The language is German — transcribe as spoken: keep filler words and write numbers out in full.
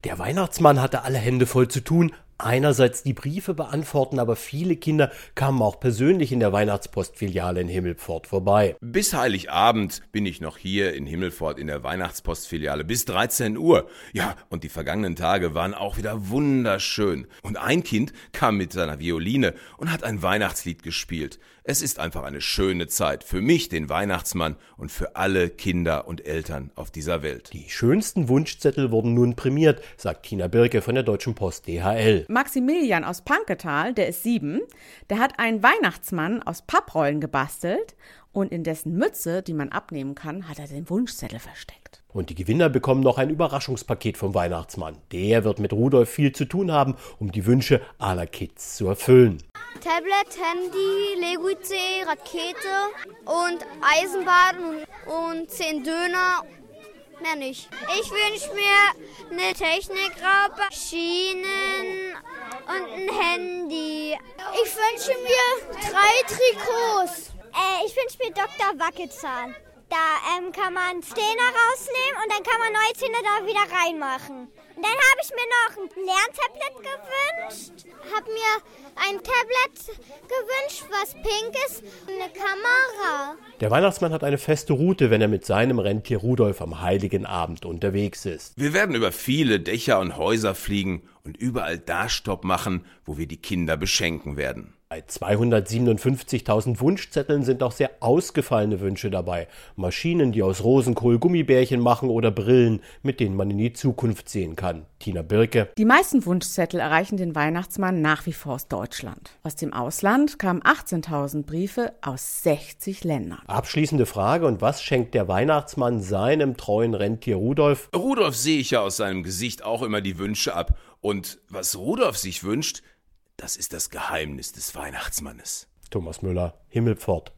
Der Weihnachtsmann hatte alle Hände voll zu tun. Einerseits die Briefe beantworten, aber viele Kinder kamen auch persönlich in der Weihnachtspostfiliale in Himmelpfort vorbei. Bis Heiligabend bin ich noch hier in Himmelpfort in der Weihnachtspostfiliale bis dreizehn Uhr. Ja, und die vergangenen Tage waren auch wieder wunderschön. Und ein Kind kam mit seiner Violine und hat ein Weihnachtslied gespielt. Es ist einfach eine schöne Zeit für mich, den Weihnachtsmann, und für alle Kinder und Eltern auf dieser Welt. Die schönsten Wunschzettel wurden nun prämiert, sagt Tina Birke von der Deutschen Post D H L. Maximilian aus Panketal, der ist sieben, der hat einen Weihnachtsmann aus Papprollen gebastelt und in dessen Mütze, die man abnehmen kann, hat er den Wunschzettel versteckt. Und die Gewinner bekommen noch ein Überraschungspaket vom Weihnachtsmann. Der wird mit Rudolf viel zu tun haben, um die Wünsche aller Kids zu erfüllen. Tablet, Handy, Lego I C, Rakete und Eisenbahn und zehn Döner. Mehr nicht. Ich wünsche mir eine Technikraupe, Schienen und ein Handy. Ich wünsche mir drei Trikots. Äh, ich wünsche mir Doktor Wackelzahn. Da ähm, kann man Zähne rausnehmen und dann kann man neue Zähne da wieder reinmachen. Und dann habe ich mir noch ein Lerntablet gewünscht, habe mir ein Tablet gewünscht, was pink ist, und eine Kamera. Der Weihnachtsmann hat eine feste Route, wenn er mit seinem Rentier Rudolf am Heiligen Abend unterwegs ist. Wir werden über viele Dächer und Häuser fliegen und überall da Stopp machen, wo wir die Kinder beschenken werden. Bei zweihundertsiebenundfünfzigtausend Wunschzetteln sind auch sehr ausgefallene Wünsche dabei. Maschinen, die aus Rosenkohl Gummibärchen machen, oder Brillen, mit denen man in die Zukunft sehen kann. Tina Birke. Die meisten Wunschzettel erreichen den Weihnachtsmann nach wie vor aus Deutschland. Aus dem Ausland kamen achtzehntausend Briefe aus sechzig Ländern. Abschließende Frage: Und was schenkt der Weihnachtsmann seinem treuen Rentier Rudolf? Rudolf sehe ich ja aus seinem Gesicht auch immer die Wünsche ab. Und was Rudolf sich wünscht, das ist das Geheimnis des Weihnachtsmannes. Thomas Müller, Himmelpfort.